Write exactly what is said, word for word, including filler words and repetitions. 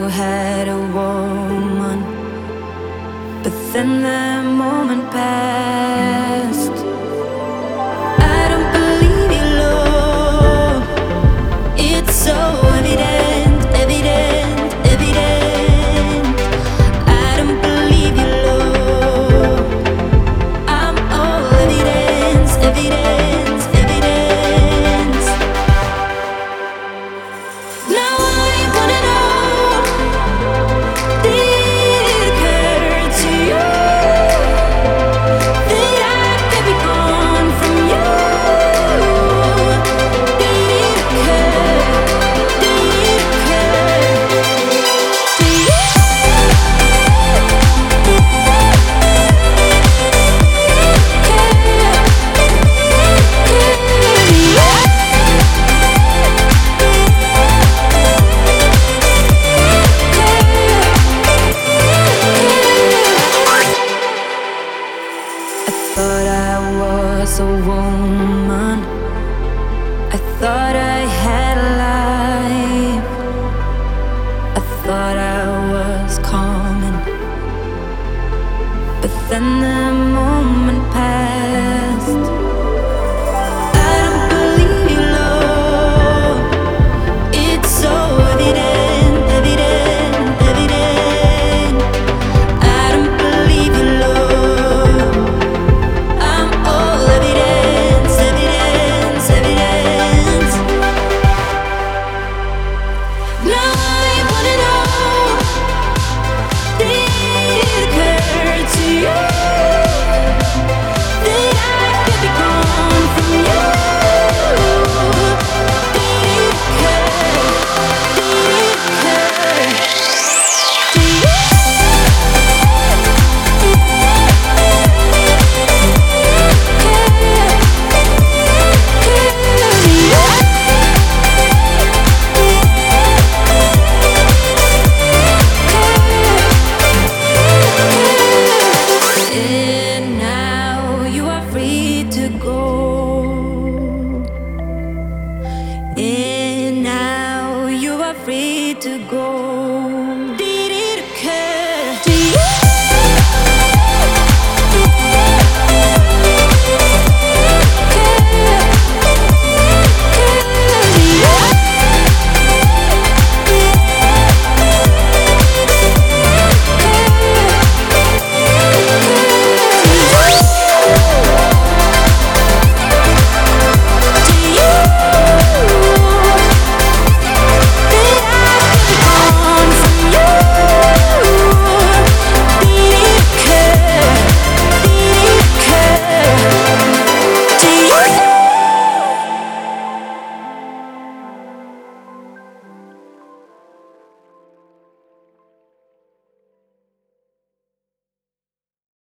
had a woman, but then the moment passed. I don't believe you, Lord. It's so evident, evident, evident. I don't believe you, Lord. I'm all evidence, evidence, evidence. Now I wanna know, did it occur to you that I could be gone from you? Did it occur? Did it occur to you? I thought I was a woman. I thought I had a life. I thought I was coming, but then the moment passed. I don't believe you, Lord. It's so evident, evident, evident. I don't believe you, Lord. I'm all evidence, evidence, evidence. Now I wanna know, did it occur to you that I could be gone from you? Did it occur? Did it occur to you? And now you are free to go. And now you are free to go.